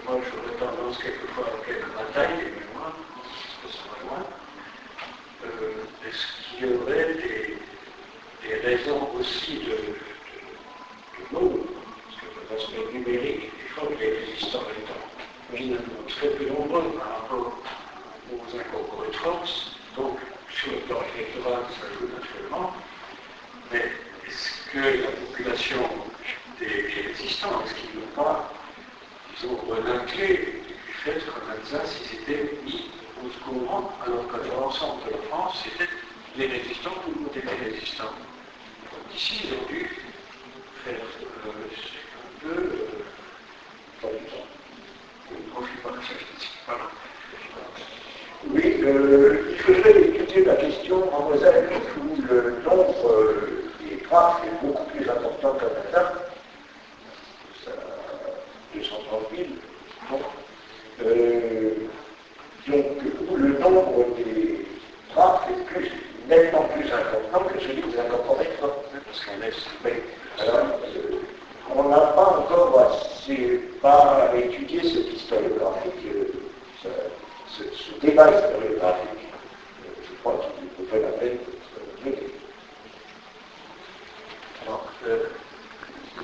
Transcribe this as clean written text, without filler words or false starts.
moi j'aurais tendance quelquefois à appeler la bataille des mémoires, de ce loin. Est-ce qu'il y aurait des raisons aussi de mots, parce que l'aspect numérique, il faut que les résistants étant finalement très peu nombreux par rapport aux incorporés de force, donc sur le plan électoral ça joue naturellement, mais est-ce que la population des résistants, est-ce qu'ils n'ont pas, disons, relinqué du fait qu'en Alsace ils étaient mis au courant, alors que dans l'ensemble de la France c'était les résistants, tout le monde était résistant. Donc ici ils ont dû faire un peu pas du temps. Oui, il faudrait étudier la question en Moselle où le nombre des graphes est beaucoup plus important qu'en Alsace, 230 000, donc où le nombre des graphes est nettement plus important que celui des incorporés de force. Parce qu'on laisse. Alors, on n'a pas encore assez pas étudié cette historiographie, ce débat historiographique